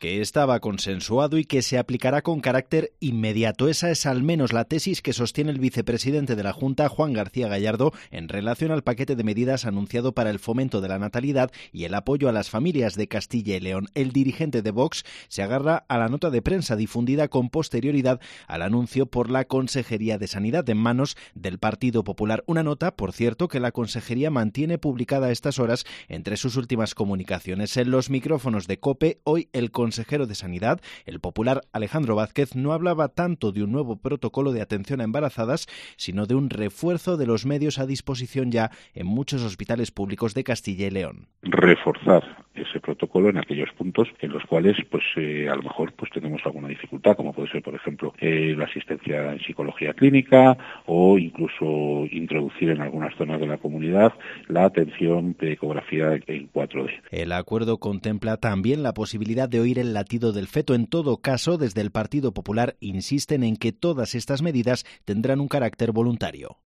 que estaba consensuado y que se aplicará con carácter inmediato. Esa es al menos la tesis que sostiene el vicepresidente de la Junta, Juan García Gallardo, en relación al paquete de medidas anunciado para el fomento de la natalidad y el apoyo a las familias de Castilla y León. El dirigente de Vox se agarra a la nota de prensa difundida con posterioridad al anuncio por la Consejería de Sanidad en manos del Partido Popular. Una nota, por cierto, que la Consejería mantiene publicada a estas horas entre sus últimas comunicaciones. En los micrófonos de COPE, hoy el consejero de Sanidad, el popular Alejandro Vázquez, no hablaba tanto de un nuevo protocolo de atención a embarazadas, sino de un refuerzo de los medios a disposición ya en muchos hospitales públicos de Castilla y León. Reforzar ese protocolo en aquellos puntos en los cuales a lo mejor tenemos alguna dificultad, como puede ser, por ejemplo, la asistencia en psicología clínica o incluso introducir en algunas zonas de la comunidad la atención de ecografía en 4D. El acuerdo contempla también la posibilidad de oír el latido del feto. En todo caso, desde el Partido Popular insisten en que todas estas medidas tendrán un carácter voluntario.